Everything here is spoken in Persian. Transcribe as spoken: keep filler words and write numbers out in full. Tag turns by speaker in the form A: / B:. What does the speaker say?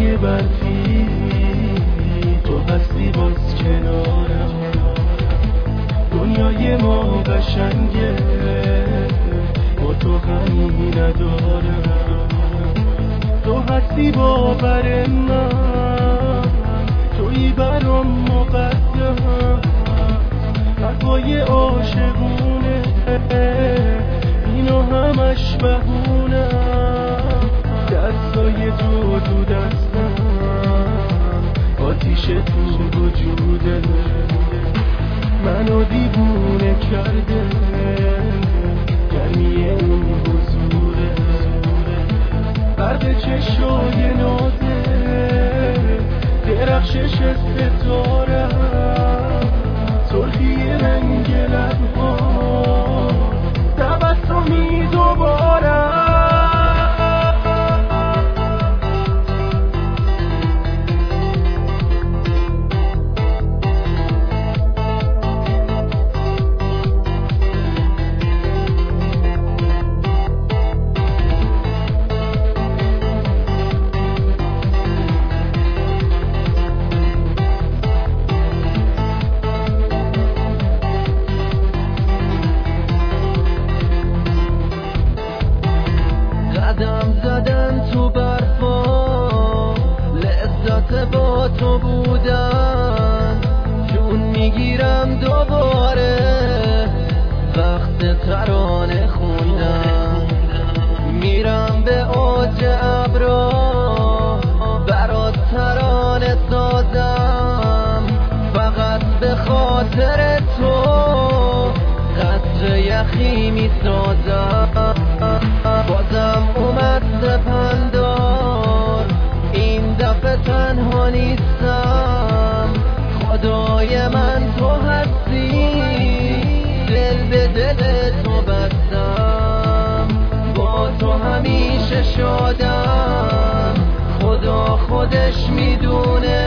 A: های برفی تو هستی باز کنارم. دنیای ما قشنگه با تو غمی ندارم. تو هستی باور من، تویی برام مقدم. حرفای عاشقونه اینا همش بهونه. دستای تو تو دستم، آتیش تو وجوده. منو دیوونه کرده گرمی اون حضوره. برق چشای نازه درخشش ستاره. سرخی رنگ لبها تبسمی دوباره. قدم زدن تو برفا لذت با تو بودن. جون میگیرم دوباره وقت ترانه خوندم. میرم به اوج ابرا برات ترانه سازم. فقط به خاطر تو قطره یخی میسازم. بازم اومد سپندار، این دفعه تنها نیستم. خدای من تو هستی، دل به دل تو بستم. با تو همیشه شادم، خدا خودش میدونه